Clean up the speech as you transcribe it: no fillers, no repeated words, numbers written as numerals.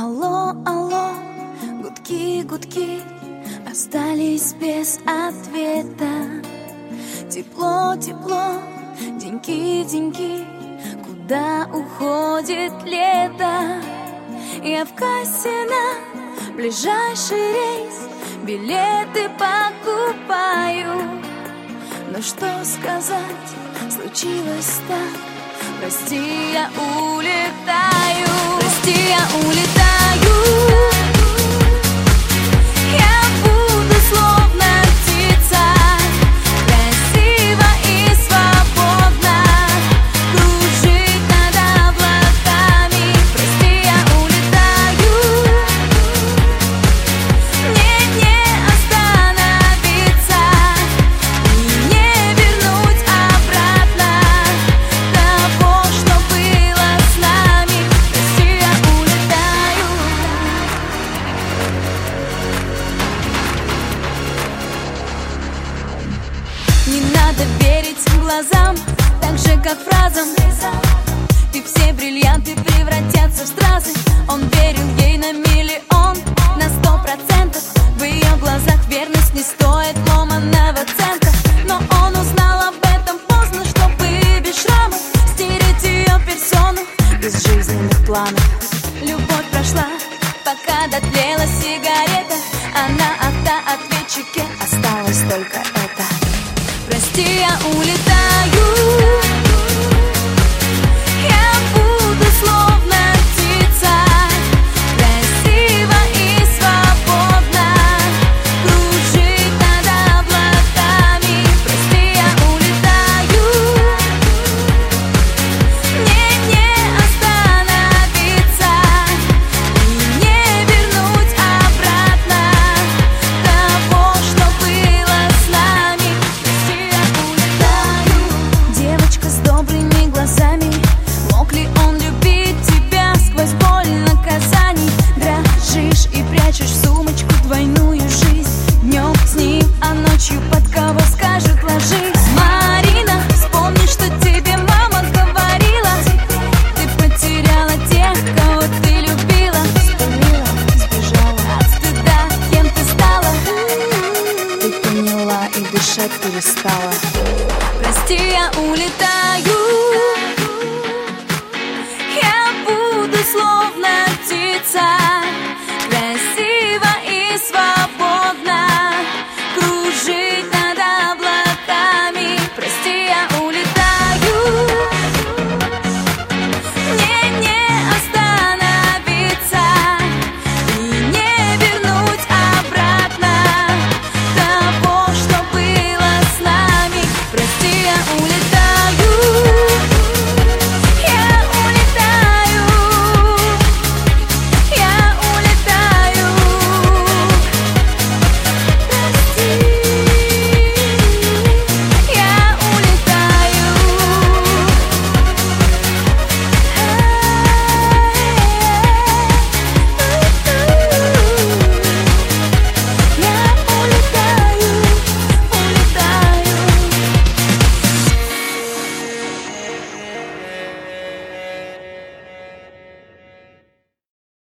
Алло, алло, гудки, гудки остались без ответа. Тепло, тепло, деньки, деньки, куда уходит лето? Я в кассе на ближайший рейс билеты покупаю. Но что сказать, случилось так. Прости, я улетаю. Прости, я улетаю. Я буду словно птица, красиво и свободно кружить над облаками. Прости, я улетаю. Мне не остановиться и не вернуть обратно того, что было с нами. Прости, я улетаю. Не надо верить глазам, так же как фразам. И все бриллианты превратятся в стразы. Он верил ей на миллион, на 100%. В ее глазах верность не стоит ломаного цента. Но он узнал об этом поздно, чтобы без шрамов стереть ее персону из жизненных планов. Любовь прошла, пока дотлела сигарета, а на автоответчике осталось только это. Прости, я улетаю. Я буду словно птица, красиво и свободно кружить над облаками. Прости, я улетаю. Мне не остановиться и не вернуть обратно того, что было с нами. Прости, я улетаю. Девочка с добрыми глазами, мог ли он любить тебя сквозь боль наказаний? Дрожишь и прячешь в сумочку двойную жизнь. Днем с ним, а ночью под кого скажет ложись. Марина, вспомни, что тебе мама говорила. Ты потеряла тех, кого ты любила. Вспомнила, сбежала от стыда, кем ты стала. Ты поняла и дышать перестала. Прости, я улетаю. Я буду словно птица,